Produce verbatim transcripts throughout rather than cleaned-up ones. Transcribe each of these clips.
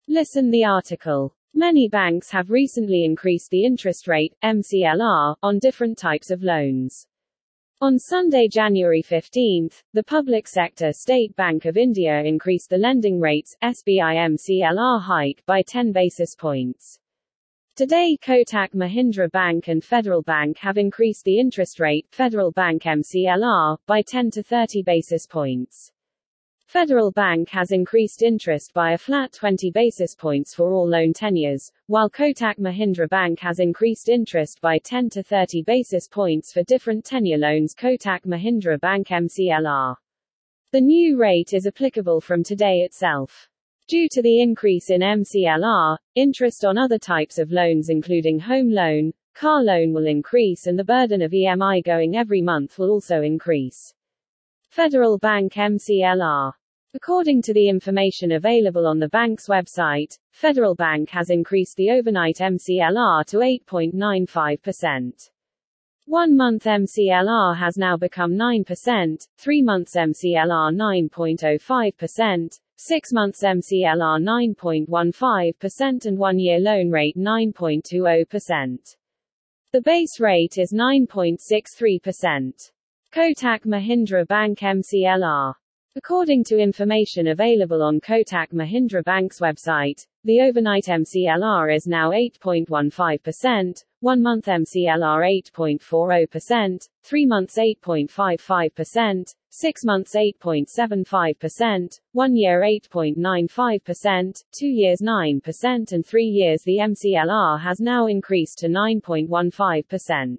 Listen the article. Many banks have recently increased the interest rate, M C L R, on different types of loans. On Sunday, January fifteenth, the Public Sector State Bank of India increased the lending rates, S B I M C L R hike, by ten basis points. Today, Kotak Mahindra Bank and Federal Bank have increased the interest rate, Federal Bank M C L R, by ten to thirty basis points. Federal Bank has increased interest by a flat twenty basis points for all loan tenures, while Kotak Mahindra Bank has increased interest by ten to thirty basis points for different tenure loans. Kotak Mahindra Bank M C L R. The new rate is applicable from today itself. Due to the increase in M C L R, interest on other types of loans including home loan, car loan will increase, and the burden of E M I going every month will also increase. Federal Bank M C L R. According to the information available on the bank's website, Federal Bank has increased the overnight M C L R to eight point nine five percent. One-month M C L R has now become nine percent, three months M C L R nine point zero five percent, six months M C L R nine point one five percent and one-year loan rate nine point two zero percent. The base rate is nine point six three percent. Kotak Mahindra Bank M C L R. According to information available on Kotak Mahindra Bank's website, the overnight M C L R is now eight point one five percent, one-month M C L R eight point four zero percent, three months eight point five five percent, six months eight point seven five percent, one year eight point nine five percent, two years nine percent and three years. The M C L R has now increased to nine point one five percent.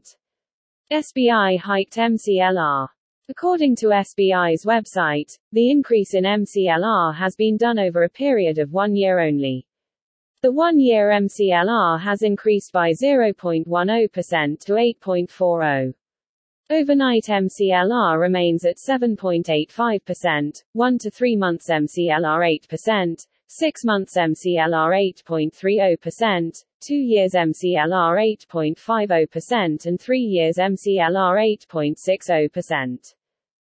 S B I hiked M C L R. According to S B I's website, the increase in M C L R has been done over a period of one year only. The one-year M C L R has increased by zero point one zero percent to eight point four zero. Overnight M C L R remains at seven point eight five percent, one to three months M C L R eight percent, six months M C L R eight point three zero percent, two years M C L R eight point five zero percent and three years M C L R eight point six zero percent.